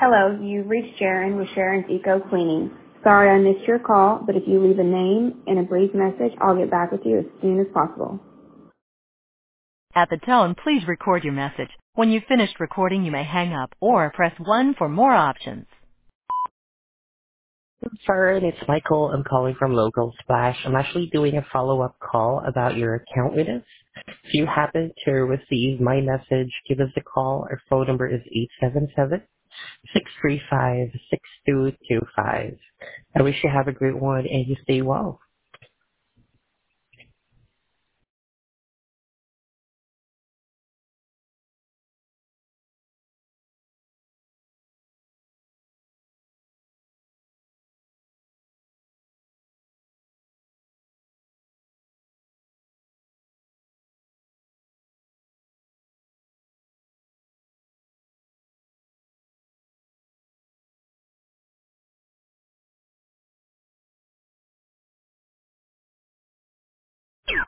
Hello, you've reached Sharon with Sharon's Eco Cleaning. Sorry I missed your call, but if you leave a name and a brief message, I'll get back with you as soon as possible. At the tone, please record your message. When you've finished recording, you may hang up or press 1 for more options. Fern, it's Michael. I'm calling from Local Splash. I'm actually doing a follow-up call about your account with us. If you happen to receive my message, give us a call. Our phone number is 877-635-6225. I wish you have a great one and you stay well.